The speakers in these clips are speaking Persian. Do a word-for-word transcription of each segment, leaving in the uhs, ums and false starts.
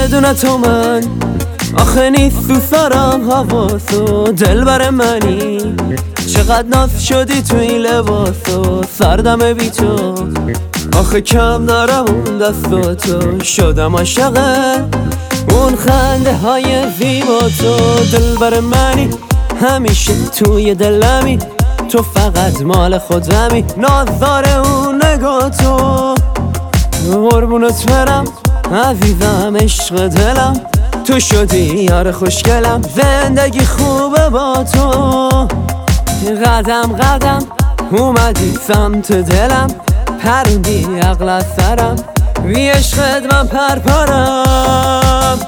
بدون تو من آخه نیست دوست دارم حواسو دل بر منی چقدر ناز شدی تو این لباسو سردم بی تو آخه کم دارم اون دستاتو شدم عاشق اون خنده های زیبا تو دل بر منی همیشه توی دلمی تو فقط مال خودمی نازدار اون نگاه تو قربونت برم عزیزم عشق دلم تو شدی یار خوشگلم زندگی خوبه با تو قدم قدم اومدی سمت دلم پروندی عقل از سرم بی عشقت من پرپرم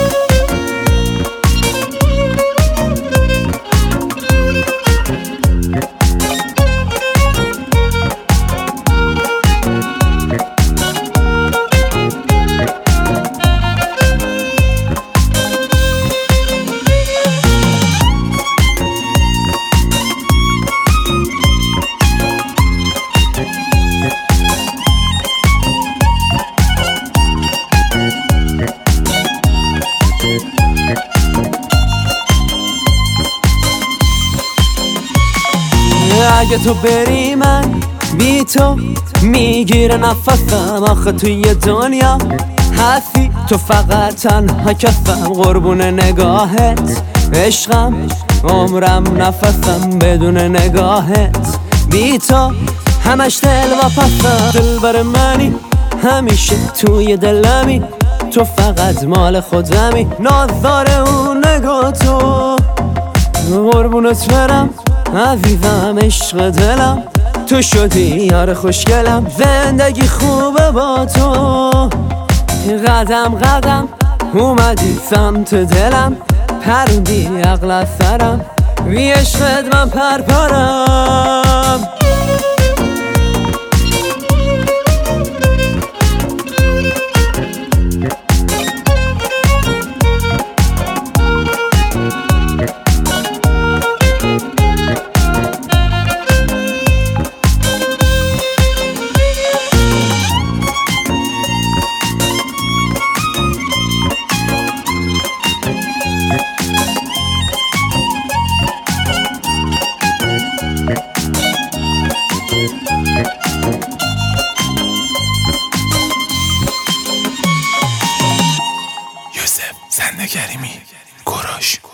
اگه تو بری من بی تو میگیره نفسم آخه توی دنیا هستی تو فقط تنها کسم قربون نگاهت عشقم عمرم نفسم بدون نگاهت بی تو همش دل و پسم دل بر منی همیشه توی دلمی تو فقط مال خودمی نازدار اون نگاه تو قربونت برم عزیزم عشق دلم تو شدی یار خوشگلم زندگی خوبه با تو قدم قدم اومدی سمت دلم پروندی عقل از سرم بی عشقت من پرپرم یوسف زنده کریمی کوروش